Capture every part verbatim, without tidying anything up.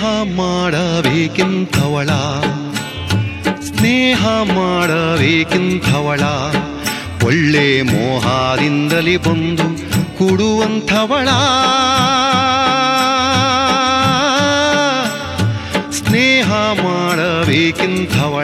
ಸ್ನೇಹ ಮಾಡಬೇಕೆಂಥವಳ, ಸ್ನೇಹ ಮಾಡಬೇಕೆಂಥವಳ, ಒಳ್ಳೆ ಮೋಹದಿಂದಲೇ ಬಂದು ಕೂಡುವಂಥವಳ, ಸ್ನೇಹ ಮಾಡಬೇಕೆಂಥವಳ.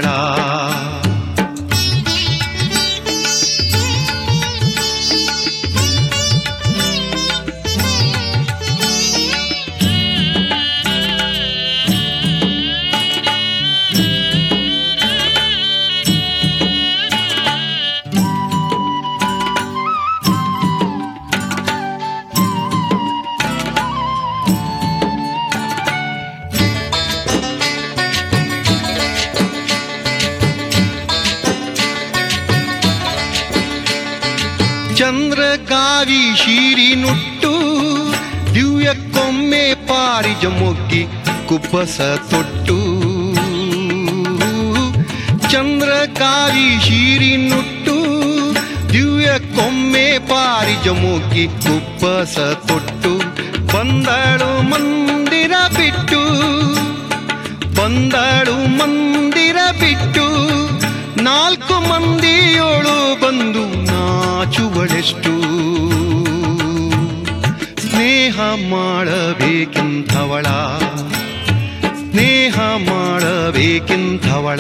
ಚಂದ್ರಗಾವಿ ಶೀರಿ ನುಟ್ಟು ದಿವ್ಯಕ್ಕೊಮ್ಮೆ ಪಾರಿಜ ಮೊಗ್ಗಿ ಕುಬ್ಬಸ ತೊಟ್ಟು, ಚಂದ್ರಗಾವಿ ಶೀರಿ ನುಟ್ಟು ದಿವ್ಯಕ್ಕೊಮ್ಮೆ ಪಾರಿಜ ಮೊಗ್ಗಿ ಕುಬ್ಬಸ ತೊಟ್ಟು, ಬಂದಳು ಮಂದಿರ ಬಿಟ್ಟು, ಬಂದಳು ಮಂದಿರ ಬಿಟ್ಟು, ನಾಲ್ಕು ಮಂದಿಯೋಳು ಬಂದು ನಾಚುವಳೆಷ್ಟು, ಸ್ನೇಹ ಮಾಡಬೇಕೆಂಥವಳ, ಸ್ನೇಹ ಮಾಡಬೇಕೆಂಥವಳ.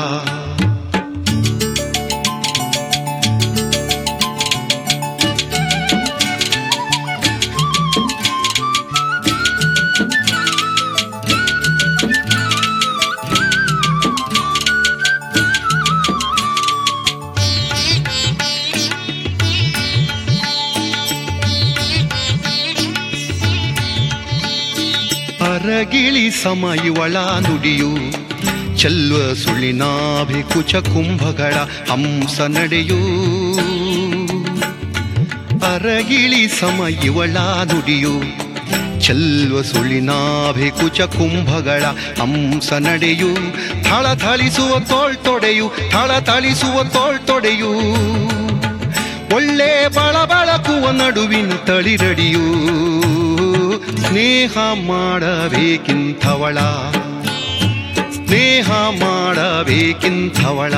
ಅರಗಿಳಿ ಸಮ ಇವಳ ನುಡಿಯು, ಚೆಲ್ವ ಸುಳಿನಾಭಿ ಕುಚ ಕುಂಭಗಳ ಹಂಸ ನಡೆಯು, ಅರಗಿಳಿ ಸಮ ಇವಳ ನುಡಿಯು, ಚೆಲ್ವ ಸುಳಿನಾಭಿ ಕುಚ ಕುಂಭಗಳ ಹಂಸ ನಡೆಯು, ಥಳಥಳಿಸುವ ತೋಳ್ತೊಡೆಯು, ಥಳಥಳಿಸುವ ತೋಳ್ತೊಡೆಯು, ಒಳ್ಳೆ ಬಳಬಳಕುವ ನಡುವಿನ ತಳಿರಡಿಯು, ಸ್ನೇಹ ಮಾಡಬೇಕೆಂಥವಳ, ಸ್ನೇಹ ಮಾಡಬೇಕೆಂಥವಳ.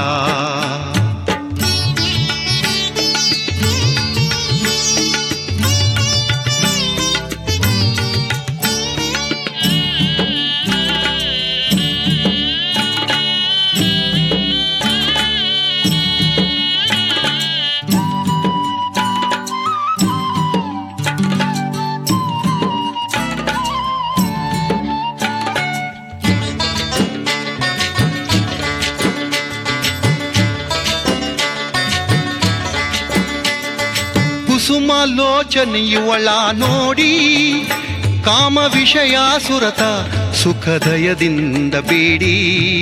ಕುಸುಮಾಲೋಚನೆಯುವಳ ನೋಡಿ ಕಾಮ ವಿಷಯ ಸುರತ ಸುಖದಯದಿಂದ ಬೇಡಿ,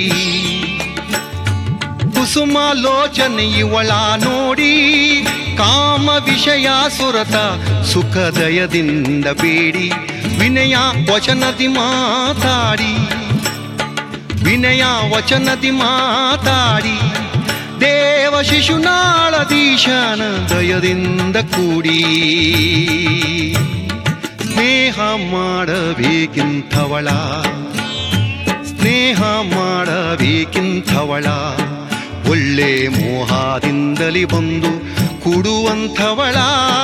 ಕುಸುಮಾಲೋಚನೆಯುವಳ ನೋಡಿ ಕಾಮ ವಿಷಯ ಸುರತ ಸುಖದಯದಿಂದ ಬೇಡಿ, ವಿನಯ ವಚನದಿ ಮಾತಾಡಿ, ವಿನಯ ವಚನದಿ ಮಾತಾಡಿ, ದೇವ ಶಿಶುನಾಳದೀಶನ ದಯದಿಂದ ಕೂಡಿ, ಸ್ನೇಹ ಮಾಡಬೇಕೆಂಥವಳ, ಸ್ನೇಹ ಮಾಡಬೇಕೆಂಥವಳ, ಒಳ್ಳೆ ಮೋಹದಿಂದಲೇ ಬಂದು ಕೂಡುವಂಥವಳ,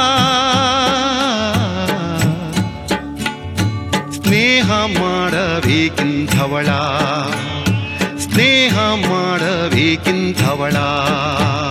ಸ್ನೇಹ ಮಾಡಬೇಕೆಂಥವಳ, ಸ್ನೇಹ ಮಾಡಬೇಕೆಂಥವಳ.